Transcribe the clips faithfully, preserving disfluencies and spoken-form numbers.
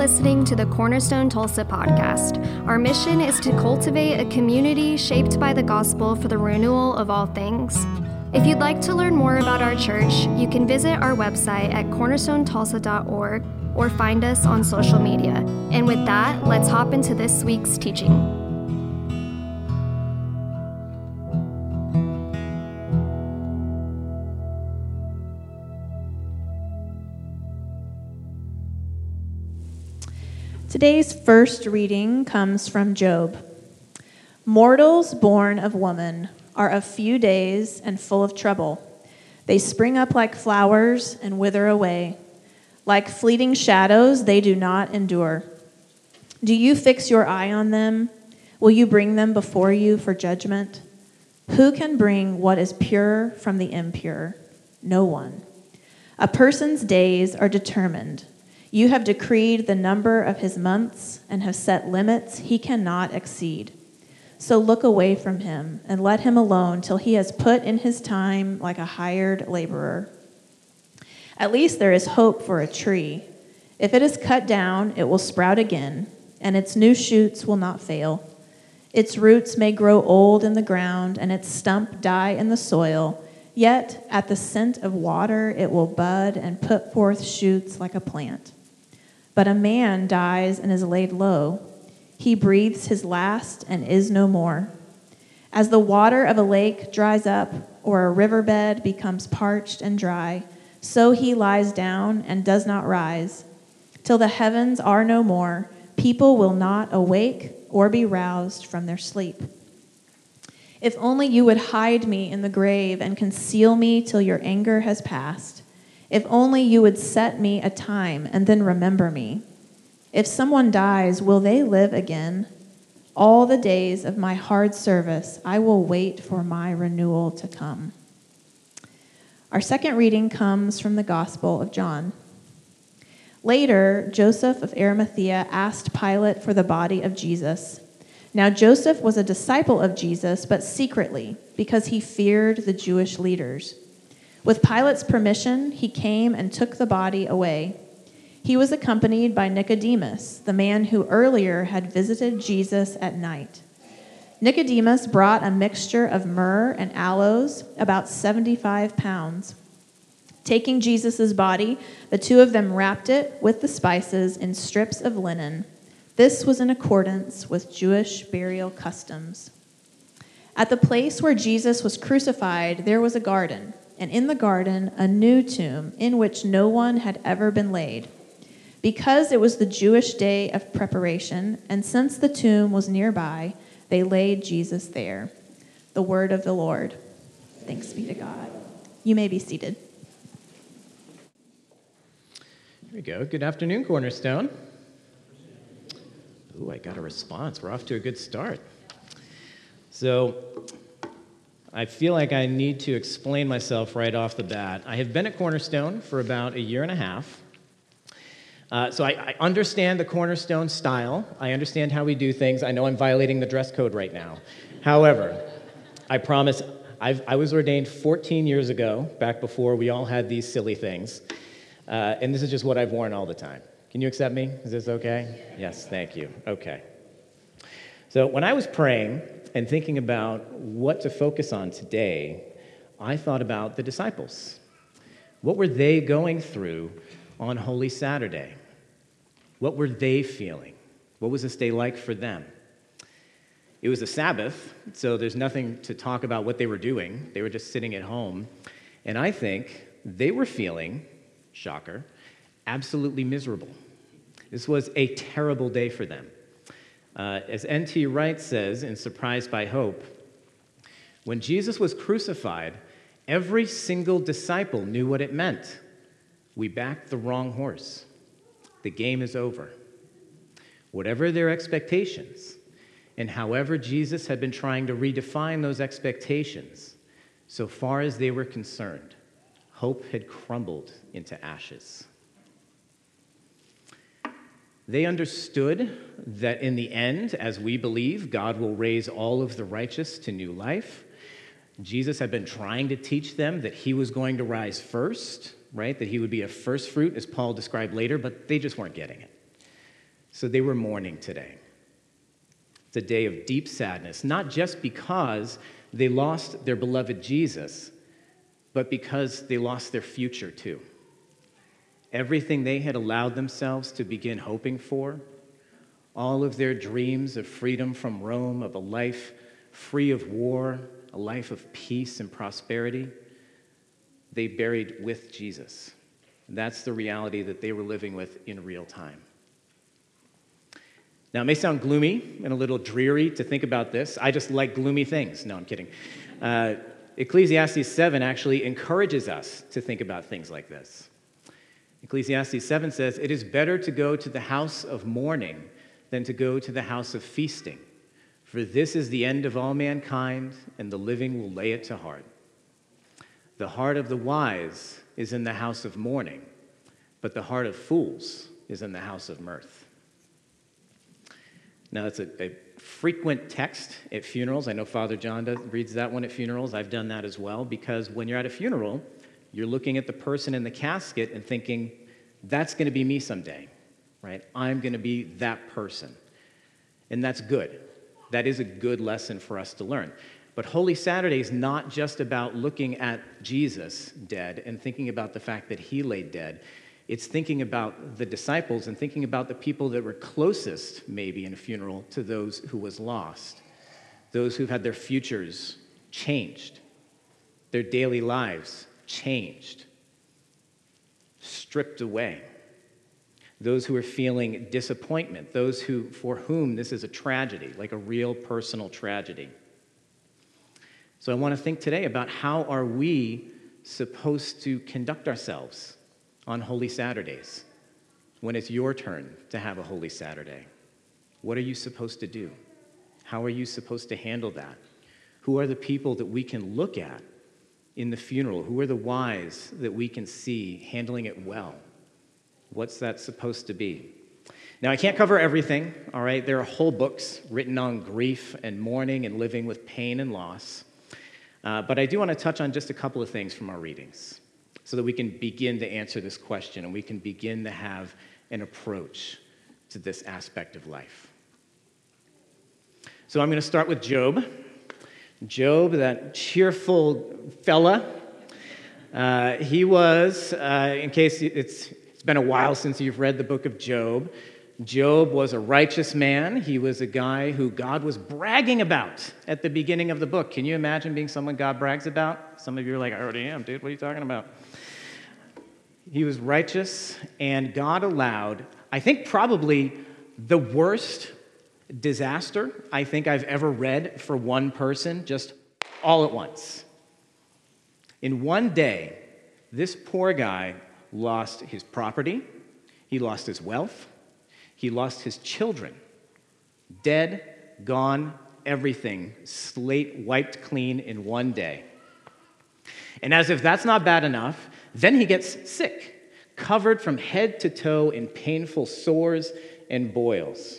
listening to the Cornerstone Tulsa podcast. Our mission is to cultivate a community shaped by the gospel for the renewal of all things. If you'd like to learn more about our church, you can visit our website at cornerstone tulsa dot org or find us on social media. And with that, let's hop into this week's teaching. Today's first reading comes from Job. Mortals born of woman are of few days and full of trouble. They spring up like flowers and wither away. Like fleeting shadows, they do not endure. Do you fix your eye on them? Will you bring them before you for judgment? Who can bring what is pure from the impure? No one. A person's days are determined. You have decreed the number of his months and have set limits he cannot exceed. So look away from him and let him alone till he has put in his time like a hired laborer. At least there is hope for a tree. If it is cut down, it will sprout again, and its new shoots will not fail. Its roots may grow old in the ground and its stump die in the soil, yet at the scent of water it will bud and put forth shoots like a plant. But a man dies and is laid low. He breathes his last and is no more. As the water of a lake dries up, or a riverbed becomes parched and dry, so he lies down and does not rise. Till the heavens are no more, people will not awake or be roused from their sleep. If only you would hide me in the grave and conceal me till your anger has passed. If only you would set me a time and then remember me. If someone dies, will they live again? All the days of my hard service, I will wait for my renewal to come. Our second reading comes from the Gospel of John. Later, Joseph of Arimathea asked Pilate for the body of Jesus. Now Joseph was a disciple of Jesus, but secretly, because he feared the Jewish leaders. With Pilate's permission, he came and took the body away. He was accompanied by Nicodemus, the man who earlier had visited Jesus at night. Nicodemus brought a mixture of myrrh and aloes, about seventy-five pounds. Taking Jesus' body, the two of them wrapped it with the spices in strips of linen. This was in accordance with Jewish burial customs. At the place where Jesus was crucified, there was a garden, and in the garden a new tomb in which no one had ever been laid. Because it was the Jewish day of preparation, and since the tomb was nearby, they laid Jesus there. The word of the Lord. Thanks be to God. You may be seated. Here we go. Good afternoon, Cornerstone. Ooh, I got a response. We're off to a good start. So, I feel like I need to explain myself right off the bat. I have been at Cornerstone for about a year and a half. Uh, so I, I understand the Cornerstone style. I understand how we do things. I know I'm violating the dress code right now. However, I promise, I've, I was ordained fourteen years ago, back before we all had these silly things. Uh, and this is just what I've worn all the time. Can you accept me? Is this okay? Yes, thank you. Okay. So when I was praying and thinking about what to focus on today, I thought about the disciples. What were they going through on Holy Saturday? What were they feeling? What was this day like for them? It was a Sabbath, so there's nothing to talk about what they were doing. They were just sitting at home. And I think they were feeling, shocker, absolutely miserable. This was a terrible day for them. Uh, as N T Wright says in Surprised by Hope, when Jesus was crucified, every single disciple knew what it meant. We backed the wrong horse. The game is over. Whatever their expectations, and however Jesus had been trying to redefine those expectations, so far as they were concerned, hope had crumbled into ashes. They understood that in the end, as we believe, God will raise all of the righteous to new life. Jesus had been trying to teach them that he was going to rise first, right? That he would be a first fruit, as Paul described later, but they just weren't getting it. So they were mourning today. It's a day of deep sadness, not just because they lost their beloved Jesus, but because they lost their future too. Everything they had allowed themselves to begin hoping for, all of their dreams of freedom from Rome, of a life free of war, a life of peace and prosperity, they buried with Jesus. That's the reality that they were living with in real time. Now, it may sound gloomy and a little dreary to think about this. I just like gloomy things. No, I'm kidding. Uh, Ecclesiastes seven actually encourages us to think about things like this. Ecclesiastes seven says, "It is better to go to the house of mourning than to go to the house of feasting. For this is the end of all mankind, and the living will lay it to heart. The heart of the wise is in the house of mourning, but the heart of fools is in the house of mirth." Now, it's a, a frequent text at funerals. I know Father John does, reads that one at funerals. I've done that as well, because when you're at a funeral, you're looking at the person in the casket and thinking, that's going to be me someday, right? I'm going to be that person. And that's good. That is a good lesson for us to learn. But Holy Saturday is not just about looking at Jesus dead and thinking about the fact that he lay dead. It's thinking about the disciples and thinking about the people that were closest, maybe, in a funeral to those who was lost, those who've had their futures changed, their daily lives changed, stripped away, those who are feeling disappointment, those who, for whom this is a tragedy, like a real personal tragedy. So I want to think today about how are we supposed to conduct ourselves on Holy Saturdays, when it's your turn to have a Holy Saturday. What are you supposed to do? How are you supposed to handle that? Who are the people that we can look at in the funeral? Who are the wise that we can see handling it well? What's that supposed to be? Now, I can't cover everything, all right? There are whole books written on grief and mourning and living with pain and loss. Uh, but I do want to touch on just a couple of things from our readings, so that we can begin to answer this question and we can begin to have an approach to this aspect of life. So I'm going to start with Job. Job, that cheerful fella, uh, he was, uh, in case it's, it's been a while since you've read the book of Job, Job was a righteous man. He was a guy who God was bragging about at the beginning of the book. Can you imagine being someone God brags about? Some of you are like, I already am, dude. What are you talking about? He was righteous, and God allowed, I think probably the worst disaster I think I've ever read for one person, just all at once. In one day, this poor guy lost his property, he lost his wealth, he lost his children. Dead, gone, everything, slate wiped clean in one day. And as if that's not bad enough, then he gets sick, covered from head to toe in painful sores and boils.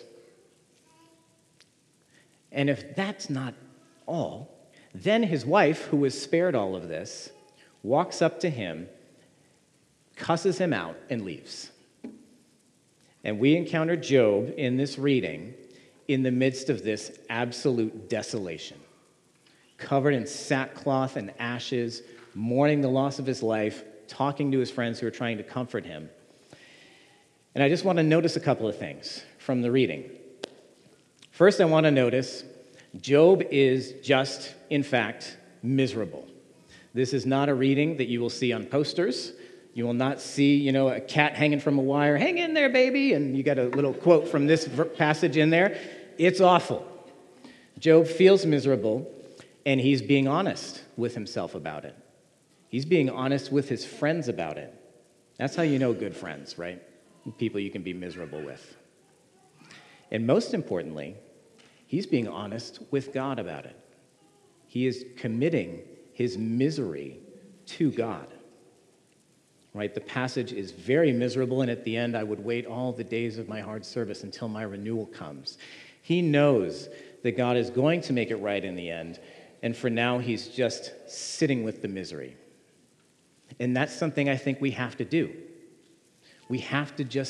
And if that's not all, then his wife, who was spared all of this, walks up to him, cusses him out, and leaves. And we encounter Job in this reading in the midst of this absolute desolation, covered in sackcloth and ashes, mourning the loss of his life, talking to his friends who are trying to comfort him. And I just want to notice a couple of things from the reading. First, I want to notice Job is just, in fact, miserable. This is not a reading that you will see on posters. You will not see, you know, a cat hanging from a wire, hang in there, baby, and you got a little quote from this passage in there. It's awful. Job feels miserable, and he's being honest with himself about it. He's being honest with his friends about it. That's how you know good friends, right? People you can be miserable with. And most importantly, he's being honest with God about it. He is committing his misery to God. Right? The passage is very miserable, and at the end, I would wait all the days of my hard service until my renewal comes. He knows that God is going to make it right in the end, and for now, he's just sitting with the misery. And that's something I think we have to do. We have to just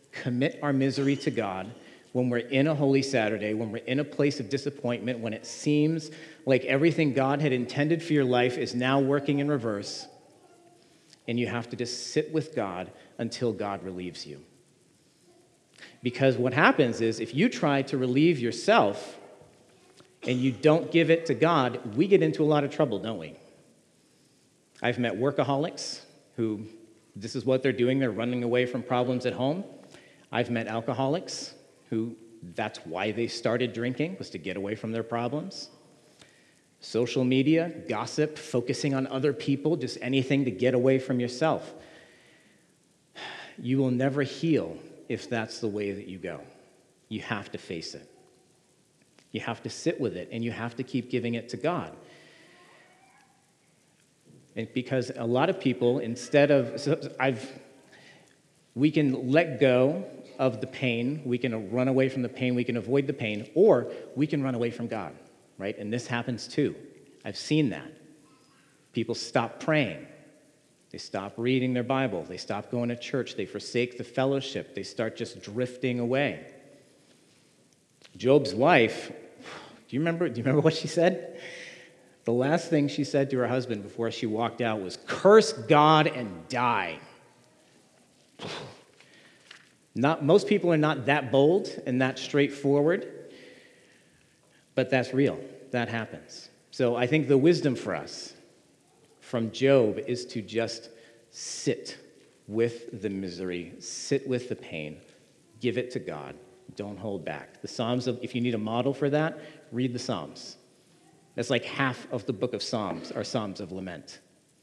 commit our misery to God when we're in a Holy Saturday, when we're in a place of disappointment, when it seems like everything God had intended for your life is now working in reverse, and you have to just sit with God until God relieves you. Because what happens is if you try to relieve yourself and you don't give it to God, we get into a lot of trouble, don't we? I've met workaholics who, this is what they're doing, they're running away from problems at home. I've met alcoholics who, that's why they started drinking, was to get away from their problems. Social media, gossip, focusing on other people, just anything to get away from yourself. You will never heal if that's the way that you go. You have to face it. You have to sit with it, and you have to keep giving it to God. And because a lot of people, instead of, so I've, we can let go of the pain, we can run away from the pain, we can avoid the pain, or we can run away from God, right? And this happens too. I've seen that. People stop praying. They stop reading their Bible. They stop going to church. They forsake the fellowship. They start just drifting away. Job's wife, do you remember, do you remember what she said? The last thing she said to her husband before she walked out was, "Curse God and die." Not, most people are not that bold and that straightforward, but that's real. That happens. So I think the wisdom for us from Job is to just sit with the misery, sit with the pain, give it to God, don't hold back. The Psalms, of, if you need a model for that, read the Psalms. That's like half of the book of Psalms are Psalms of lament.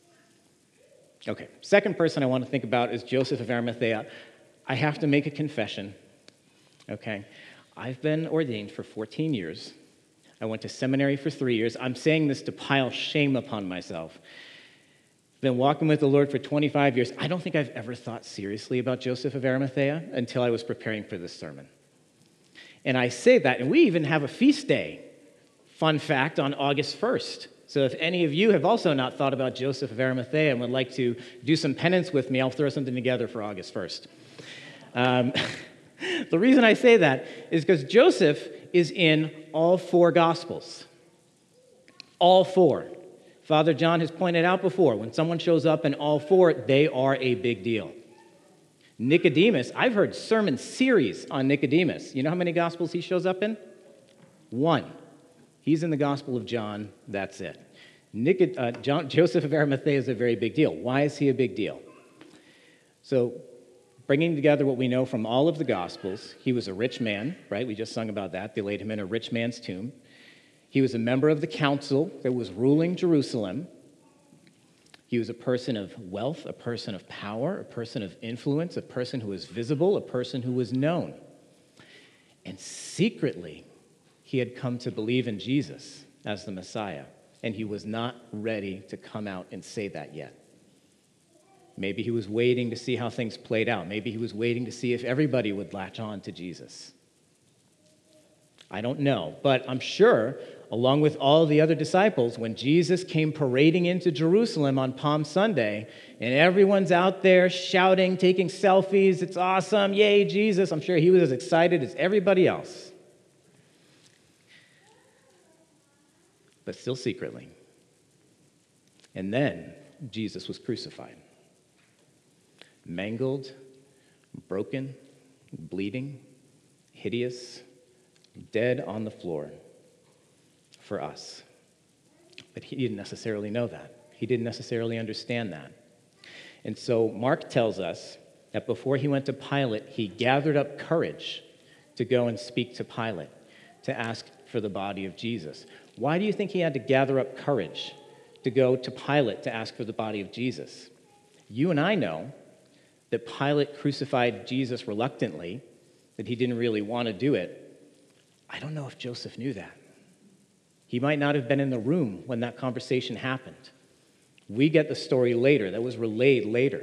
Okay, second person I want to think about is Joseph of Arimathea. I have to make a confession, okay? I've been ordained for fourteen years. I went to seminary for three years. I'm saying this to pile shame upon myself. I've been walking with the Lord for twenty-five years. I don't think I've ever thought seriously about Joseph of Arimathea until I was preparing for this sermon. And I say that, and we even have a feast day, fun fact, on August first. So if any of you have also not thought about Joseph of Arimathea and would like to do some penance with me, I'll throw something together for August first. Um, the reason I say that is because Joseph is in all four Gospels. All four. Father John has pointed out before, when someone shows up in all four, they are a big deal. Nicodemus, I've heard sermon series on Nicodemus. You know how many Gospels he shows up in? One. He's in the Gospel of John. That's it. Nicod- uh, John, Joseph of Arimathea is a very big deal. Why is he a big deal? So, bringing together what we know from all of the Gospels, he was a rich man, right? We just sung about that. They laid him in a rich man's tomb. He was a member of the council that was ruling Jerusalem. He was a person of wealth, a person of power, a person of influence, a person who was visible, a person who was known. And secretly, he had come to believe in Jesus as the Messiah, and he was not ready to come out and say that yet. Maybe he was waiting to see how things played out. Maybe he was waiting to see if everybody would latch on to Jesus. I don't know, but I'm sure, along with all the other disciples, when Jesus came parading into Jerusalem on Palm Sunday, and everyone's out there shouting, taking selfies, it's awesome, yay, Jesus, I'm sure he was as excited as everybody else. But still secretly. And then Jesus was crucified. Mangled, broken, bleeding, hideous, dead on the floor for us. But he didn't necessarily know that. He didn't necessarily understand that. And so Mark tells us that before he went to Pilate, he gathered up courage to go and speak to Pilate, to ask for the body of Jesus. Why do you think he had to gather up courage to go to Pilate to ask for the body of Jesus? You and I know that Pilate crucified Jesus reluctantly, that he didn't really want to do it. I don't know if Joseph knew that. He might not have been in the room when that conversation happened. We get the story later. That was relayed later.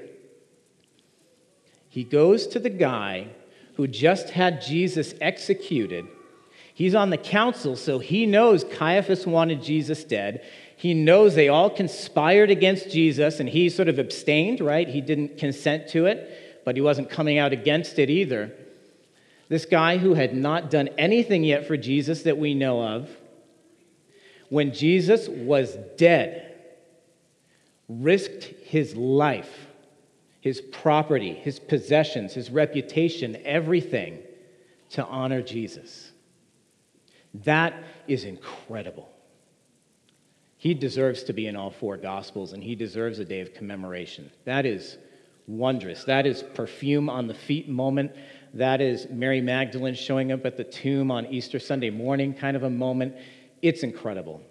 He goes to the guy who just had Jesus executed. He's on the council, so he knows Caiaphas wanted Jesus dead. He knows they all conspired against Jesus, and he sort of abstained, right? He didn't consent to it. but he wasn't coming out against it either. This guy who had not done anything yet for Jesus that we know of, when Jesus was dead, risked his life, his property, his possessions, his reputation, everything to honor Jesus. That is incredible. He deserves to be in all four Gospels, and he deserves a day of commemoration. That is wondrous. That is perfume on the feet moment. That is Mary Magdalene showing up at the tomb on Easter Sunday morning kind of a moment. It's incredible.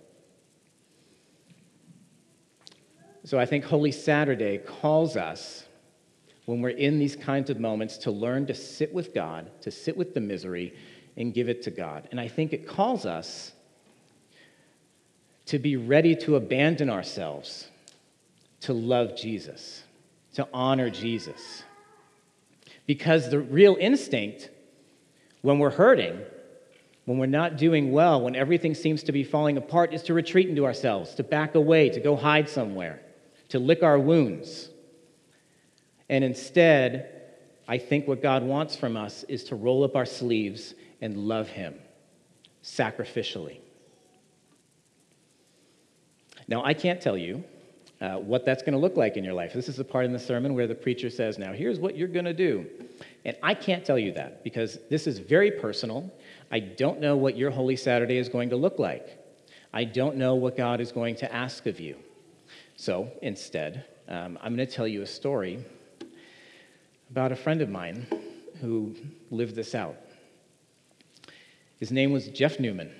So I think Holy Saturday calls us, when we're in these kinds of moments, to learn to sit with God, to sit with the misery, and give it to God. And I think it calls us to be ready to abandon ourselves, to love Jesus, to honor Jesus. Because the real instinct, when we're hurting, when we're not doing well, when everything seems to be falling apart, is to retreat into ourselves, to back away, to go hide somewhere, to lick our wounds. And instead, I think what God wants from us is to roll up our sleeves and love him sacrificially. Now, I can't tell you uh, what that's going to look like in your life. This is the part in the sermon where the preacher says, now, here's what you're going to do. And I can't tell you that because this is very personal. I don't know what your Holy Saturday is going to look like. I don't know what God is going to ask of you. So, instead, um, I'm going to tell you a story about a friend of mine who lived this out. His name was Jeff Newman.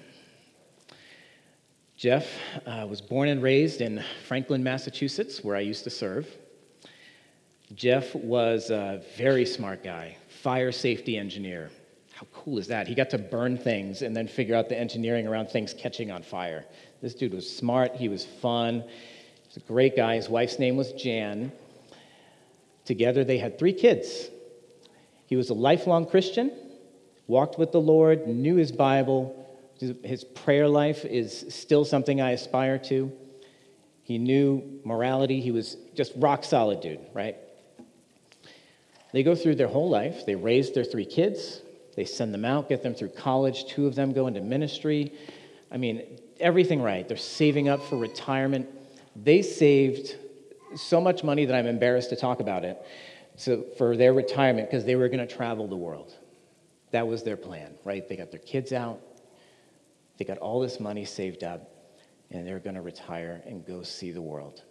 Jeff uh, was born and raised in Franklin, Massachusetts, where I used to serve. Jeff was a very smart guy, fire safety engineer. How cool is that? He got to burn things and then figure out the engineering around things catching on fire. This dude was smart. He was fun. He was a great guy. His wife's name was Jan. Together, they had three kids. He was a lifelong Christian, walked with the Lord, knew his Bible. His prayer life is still something I aspire to. He knew morality. He was just rock solid dude, right? They go through their whole life. They raise their three kids. They send them out, get them through college. Two of them go into ministry. I mean, everything right. They're saving up for retirement. They saved so much money that I'm embarrassed to talk about it so for their retirement because they were going to travel the world. That was their plan, right? They got their kids out. They got all this money saved up, and they're going to retire and go see the world.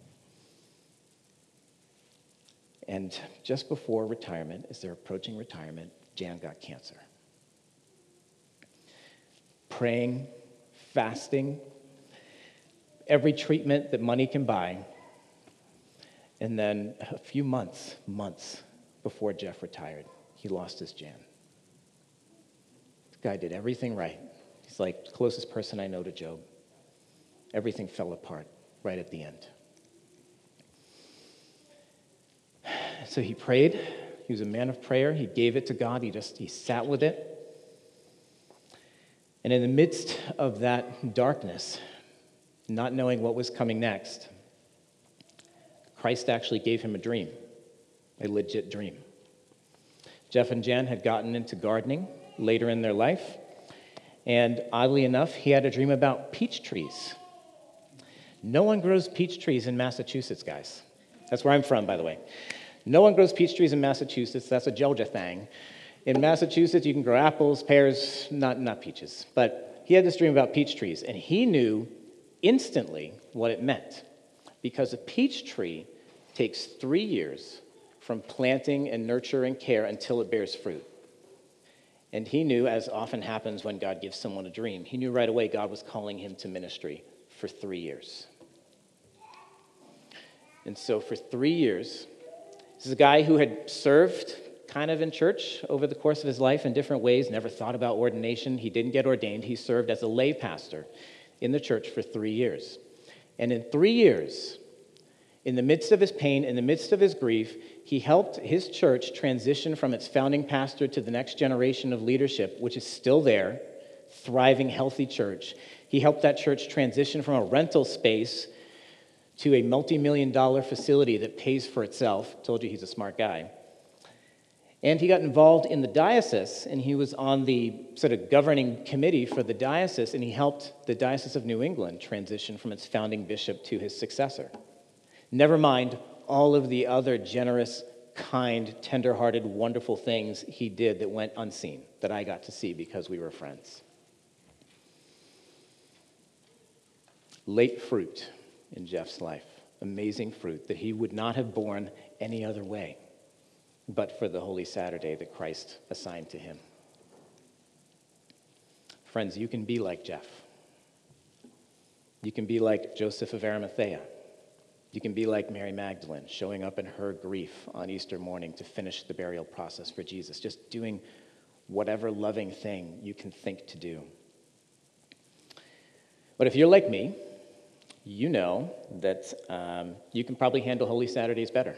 And just before retirement, as they're approaching retirement, Jan got cancer. Praying, fasting, every treatment that money can buy. And then a few months, months before Jeff retired, he lost his Jan. This guy did everything right. He's like the closest person I know to Job. Everything fell apart right at the end. So he prayed. He was a man of prayer. He gave it to God. He just, he sat with it. And in the midst of that darkness, not knowing what was coming next, Christ actually gave him a dream, a legit dream. Jeff and Jan had gotten into gardening later in their life. And oddly enough, he had a dream about peach trees. No one grows peach trees in Massachusetts, guys. That's where I'm from, by the way. No one grows peach trees in Massachusetts. That's a Georgia thing. In Massachusetts, you can grow apples, pears, not, not peaches. But he had this dream about peach trees, and he knew instantly what it meant. Because a peach tree takes three years from planting and nurture and care until it bears fruit. And he knew, as often happens when God gives someone a dream, he knew right away God was calling him to ministry for three years. And so for three years, this is a guy who had served kind of in church over the course of his life in different ways, never thought about ordination. He didn't get ordained. He served as a lay pastor in the church for three years. And in three years, in the midst of his pain, in the midst of his grief, he helped his church transition from its founding pastor to the next generation of leadership, which is still there, thriving, healthy church. He helped that church transition from a rental space to a multi-million dollar facility that pays for itself. Told you he's a smart guy. And he got involved in the diocese, and he was on the sort of governing committee for the diocese, and he helped the Diocese of New England transition from its founding bishop to his successor. Never mind all of the other generous, kind, tender-hearted, wonderful things he did that went unseen, that I got to see because we were friends. Late fruit in Jeff's life, amazing fruit that he would not have borne any other way but for the Holy Saturday that Christ assigned to him. Friends, you can be like Jeff. You can be like Joseph of Arimathea. You can be like Mary Magdalene, showing up in her grief on Easter morning to finish the burial process for Jesus, just doing whatever loving thing you can think to do. But if you're like me, you know that um, you can probably handle Holy Saturdays better.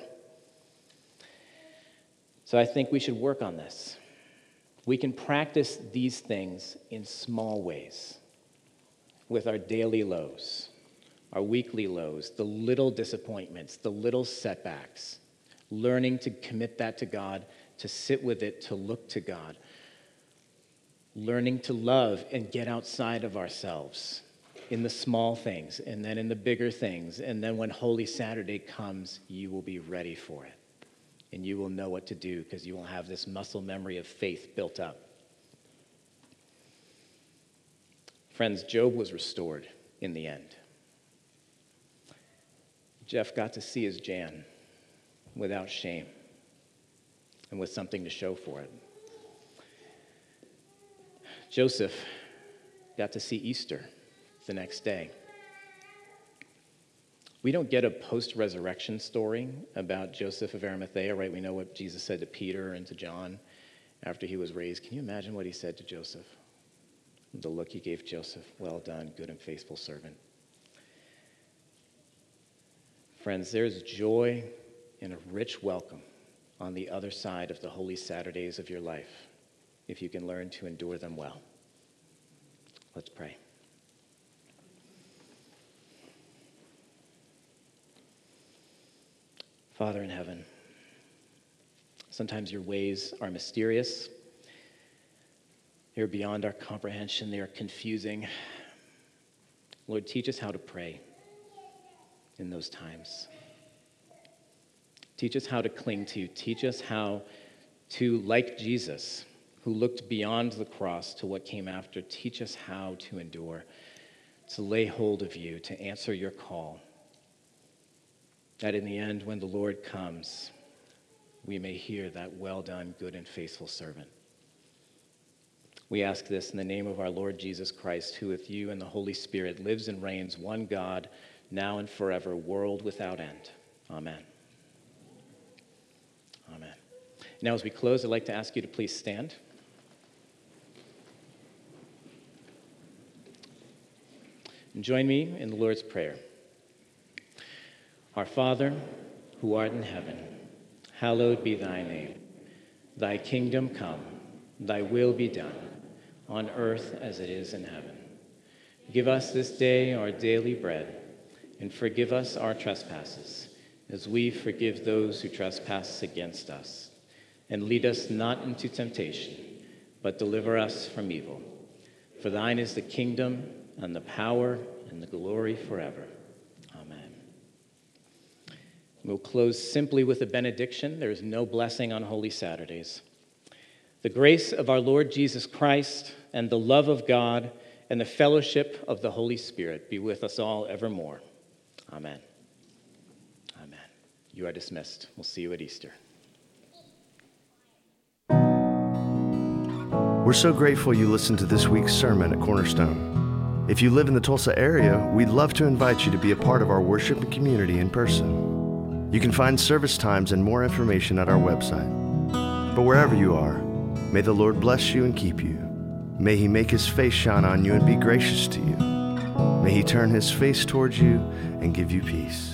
So I think we should work on this. We can practice these things in small ways, with our daily lows, our weekly lows, the little disappointments, the little setbacks, learning to commit that to God, to sit with it, to look to God, learning to love and get outside of ourselves in the small things, and then in the bigger things, and then when Holy Saturday comes, you will be ready for it. And you will know what to do because you will have this muscle memory of faith built up. Friends, Job was restored in the end. Jeff got to see his Jan without shame and with something to show for it. Joseph got to see Easter the next day. We don't get a post-resurrection story about Joseph of Arimathea, right? We know what Jesus said to Peter and to John after he was raised. Can you imagine what he said to Joseph? The look he gave Joseph, well done, good and faithful servant. Friends, there's joy and a rich welcome on the other side of the Holy Saturdays of your life if you can learn to endure them well. Let's pray. Father in heaven, sometimes your ways are mysterious. They're beyond our comprehension. They are confusing. Lord, teach us how to pray in those times. Teach us how to cling to you. Teach us how to, like Jesus, who looked beyond the cross to what came after, teach us how to endure, to lay hold of you, to answer your call. That in the end, when the Lord comes, we may hear that well done, good and faithful servant. We ask this in the name of our Lord Jesus Christ, who with you and the Holy Spirit lives and reigns, one God, now and forever, world without end. Amen. Amen. Now, as we close, I'd like to ask you to please stand. And join me in the Lord's Prayer. Our Father, who art in heaven, hallowed be thy name. Thy kingdom come, thy will be done, on earth as it is in heaven. Give us this day our daily bread, and forgive us our trespasses, as we forgive those who trespass against us. And lead us not into temptation, but deliver us from evil. For thine is the kingdom, and the power, and the glory forever. We'll close simply with a benediction. There is no blessing on Holy Saturdays. The grace of our Lord Jesus Christ and the love of God and the fellowship of the Holy Spirit be with us all evermore. Amen. Amen. You are dismissed. We'll see you at Easter. We're so grateful you listened to this week's sermon at Cornerstone. If you live in the Tulsa area, we'd love to invite you to be a part of our worship and community in person. You can find service times and more information at our website. But wherever you are, may the Lord bless you and keep you. May he make his face shine on you and be gracious to you. May he turn his face towards you and give you peace.